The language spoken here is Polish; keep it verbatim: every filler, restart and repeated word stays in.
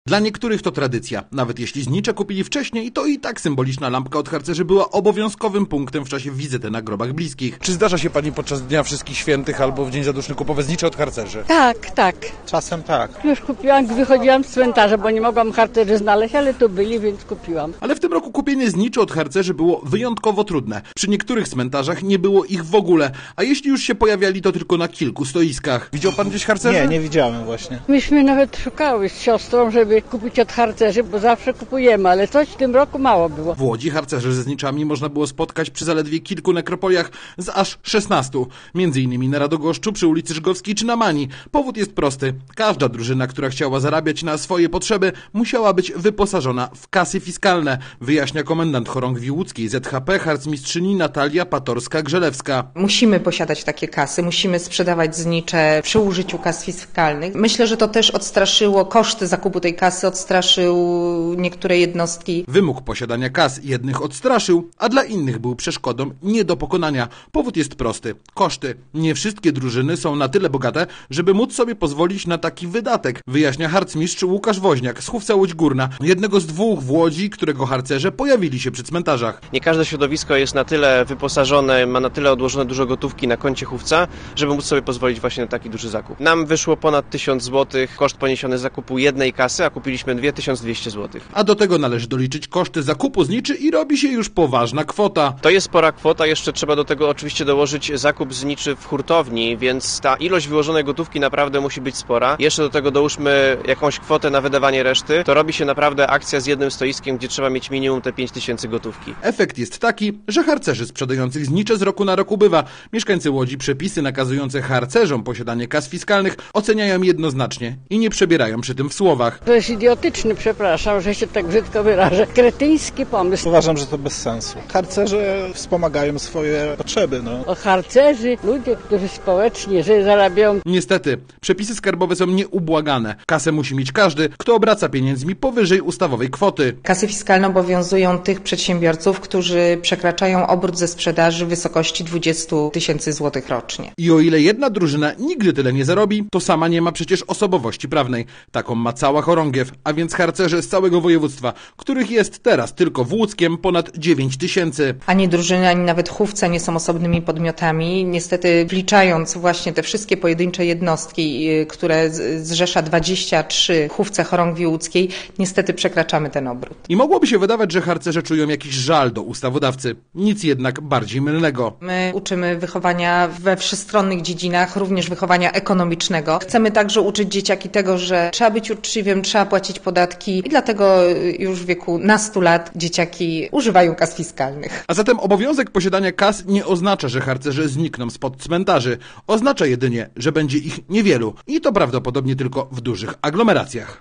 Dla niektórych to tradycja. Nawet jeśli znicze kupili wcześniej, to i tak symboliczna lampka od harcerzy była obowiązkowym punktem w czasie wizyty na grobach bliskich. Czy zdarza się pani podczas Dnia Wszystkich Świętych albo w Dzień Zaduszny kupować znicze od harcerzy? Tak, tak. Czasem tak. Już kupiłam, gdy wychodziłam z cmentarza, bo nie mogłam harcerzy znaleźć, ale tu byli, więc kupiłam. Ale w tym roku kupienie zniczy od harcerzy było wyjątkowo trudne. Przy niektórych cmentarzach nie było ich w ogóle, a jeśli już się pojawiali, to tylko na kilku stoiskach. Widział pan gdzieś harcerzy? Nie, nie widziałem właśnie. Myśmy nawet szukały z siostrą, żeby kupić od harcerzy, bo zawsze kupujemy, ale coś w tym roku mało było. W Łodzi harcerzy ze zniczami można było spotkać przy zaledwie kilku nekropoliach z aż szesnastu. Między innymi na Radogoszczu, przy ulicy Żgowskiej czy na Mani. Powód jest prosty. Każda drużyna, która chciała zarabiać na swoje potrzeby, musiała być wyposażona w kasy fiskalne, wyjaśnia komendant chorągwi łódzkiej Z H P harcmistrzyni Natalia Patorska-Grzelewska. Musimy posiadać takie kasy, musimy sprzedawać znicze przy użyciu kas fiskalnych. Myślę, że to też odstraszyło koszty zakupu tej kasy, odstraszył niektóre jednostki. Wymóg posiadania kas jednych odstraszył, a dla innych był przeszkodą nie do pokonania. Powód jest prosty. Koszty. Nie wszystkie drużyny są na tyle bogate, żeby móc sobie pozwolić na taki wydatek, wyjaśnia harcmistrz Łukasz Woźniak z Chówca Łódź Górna, jednego z dwóch w Łodzi, którego harcerze pojawili się przy cmentarzach. Nie każde środowisko jest na tyle wyposażone, ma na tyle odłożone dużo gotówki na koncie Chówca, żeby móc sobie pozwolić właśnie na taki duży zakup. Nam wyszło ponad tysiąc złotych koszt poniesiony z zakupu jednej kasy, a kupiliśmy dwie tysiące dwieście złotych. A do tego należy doliczyć koszty zakupu zniczy i robi się już poważna kwota. To jest spora kwota, jeszcze trzeba do tego oczywiście dołożyć zakup zniczy w hurtowni, więc ta ilość wyłożonej gotówki naprawdę musi być spora. Jeszcze do tego dołóżmy jakąś kwotę na wydawanie reszty, to robi się naprawdę akcja z jednym stoiskiem, gdzie trzeba mieć minimum te pięć tysięcy gotówki. Efekt jest taki, że harcerzy sprzedających znicze z roku na rok ubywa. Mieszkańcy Łodzi przepisy nakazujące harcerzom posiadanie kas fiskalnych oceniają jednoznacznie i nie przebierają przy tym w słowach. To jest idiotyczny, przepraszam, że się tak brzydko wyrażę, kretyński pomysł. Uważam, że to bez sensu. Harcerze wspomagają swoje potrzeby. No. O harcerzy, ludzie, którzy społecznie, że zarabiają. Niestety, przepisy skarbowe są nieubłagane. Kasę musi mieć każdy, kto obraca pieniędzmi powyżej ustawowej kwoty. Kasy fiskalne obowiązują tych przedsiębiorców, którzy przekraczają obrót ze sprzedaży w wysokości dwadzieścia tysięcy złotych rocznie. I o ile jedna drużyna nigdy tyle nie zarobi, to sama nie ma przecież osobowości prawnej. Taką ma cała chorągiew, a więc harcerze z całego województwa, których jest teraz tylko w Łódzkiem ponad dziewięć tysięcy. Ani drużyny, ani nawet chówce nie są osobnymi podmiotami. Niestety wliczając właśnie te wszystkie pojedyncze jednostki, które zrzesza dwadzieścia trzy chówce chorągwi łódzkiej, niestety przekraczamy ten obrót. I mogłoby się wydawać, że harcerze czują jakiś żal do ustawodawcy. Nic jednak bardziej mylnego. My uczymy wychowania we wszechstronnych dziedzinach, również wychowania ekonomicznego. Chcemy także uczyć dzieciaki tego, że trzeba być uczciwym, trzeba płacić podatki i dlatego już w wieku nastu lat dzieciaki używają kas fiskalnych. A zatem obowiązek posiadania kas nie oznacza, że harcerze znikną spod cmentarzy. Oznacza jedynie, że będzie ich niewielu i to prawdopodobnie tylko w dużych aglomeracjach.